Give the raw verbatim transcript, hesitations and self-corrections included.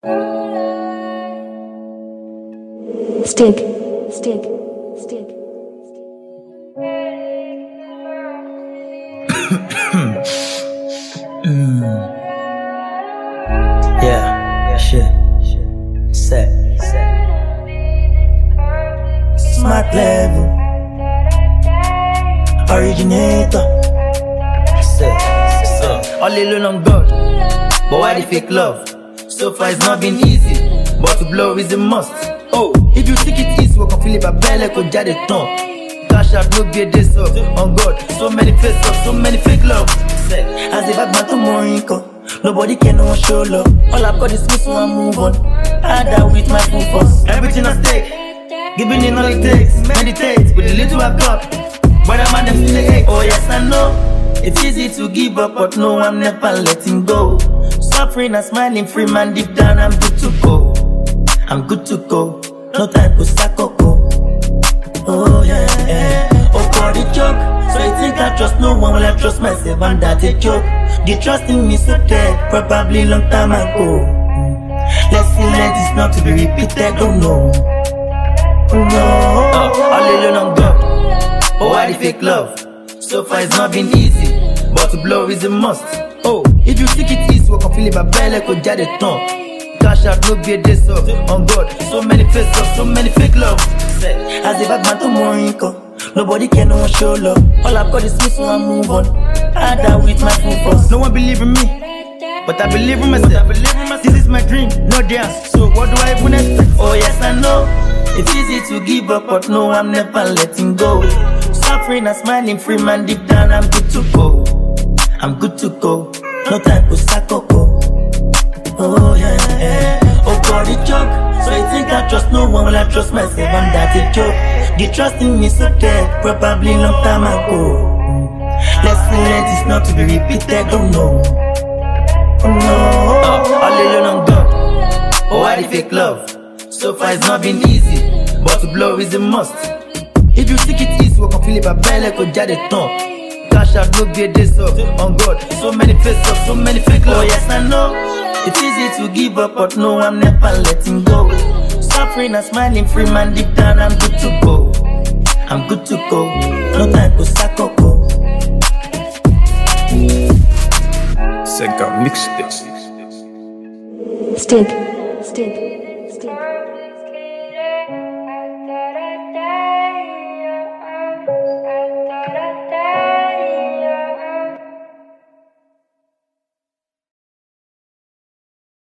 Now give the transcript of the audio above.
Stick, stick, stick. mm. Yeah, shit, set, smart level, originator, set, set. All alone on God, but why the fake love? So far it's not been easy, but to blow is a must. Oh, if you think it easy, we can feel it, but barely could get it done. Cash out, no be a this up. On God, so many face up, so many fake love. Say, as if I to more income, nobody can no one show love. All I've got is me, so I move on. I die with my full force. Everything I stake, giving it all it takes. Meditate with the little I've got. But I'm on them still hate. Oh yes, I know. It's easy to give up, but no, I'm never letting go. Suffering and smiling, free man, deep down, I'm good to go. I'm good to go. No time to sack up. Oh yeah, yeah. Oh God, the joke. So you think I trust no one? Will I trust myself? And that's a joke. The trust in me so dead, probably long time ago. Lesson learned is not to be repeated. Oh no, oh no. Uh, all alone on God. Oh why the fake love? So far it's not been easy, but to blow is a must. Oh, if you think it easy, we can feel it, but barely could get it done. Cash out, no be a this up. On God, so many face up, so many fake love. Say, as if I to more income, nobody can no one show love. All I've got is me, so I move on. I die with my full force. No one believe in me, but I believe in myself. I believe in myself. This is my dream, no dance. So what do I even expect? Oh yes, I know. It's easy to give up, but no, I'm never letting go. Suffering and smiling, free man, deep down, I'm good to go. I'm good to go. No time to sack up. Oh yeah, yeah. Oh God, the joke. So you think I trust no one? Will I trust myself? And that's a joke. The trust in me so dead, probably long time ago. Lesson learned is not to be repeated. Oh no, oh no. Uh, all alone on God. Oh why the fake love? So far it's not been easy, but to blow is a must. If you think it easy, we can feel it, but barely could get it done. Cash out, no be a this up. On God, so many face up, so many fake love. Oh yes, I know. It's easy to give up, but no, I'm never letting go. Suffering and smiling, free man, deep down, I'm good to go. I'm good to go. No time to sack up. Sega mix it. Stick, stick, stick.